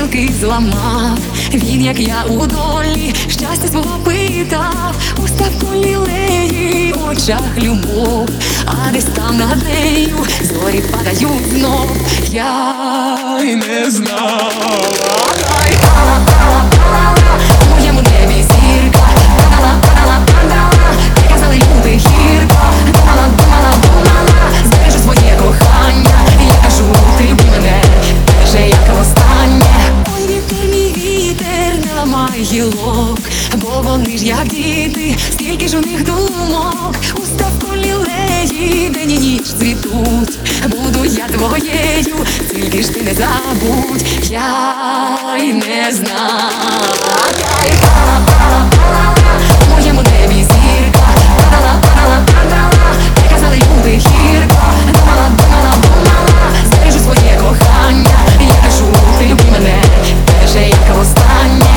гілки зламав. Він, як я у долі, щастя свого питав. У ставку лілеї, в очах любов, а десь там над нею зорі падають знов. Я й не знала. У моєму небі зірка падала, падала, падала. Ти казали, люди, гірко. Думала, думала, думала, збережу своє кохання. Я кажу, ти люби мене, перше, як останнє. Ой, вітер, мій вітер, не ламай гілок, бо вони ж як діти, скільки ж у них думок. У ставку лілеї, день і ніч цвітуть. Буду я твоєю, тільки ж ти не забудь. Я й не знала. У моєму небі зірка падала, падала, падала. Ти казали, люди, гірко. Думала, думала, думала, збережу своє кохання. Я кажу, ти люби мене, перше, як останнє.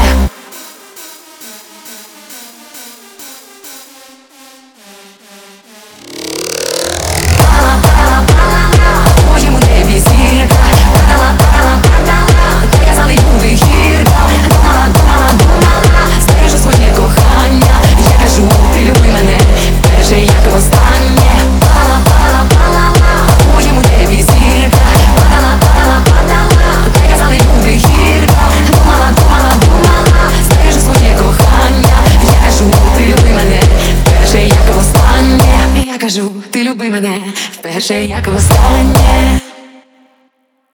Кажу, ти люби мене, вперше як востаннє.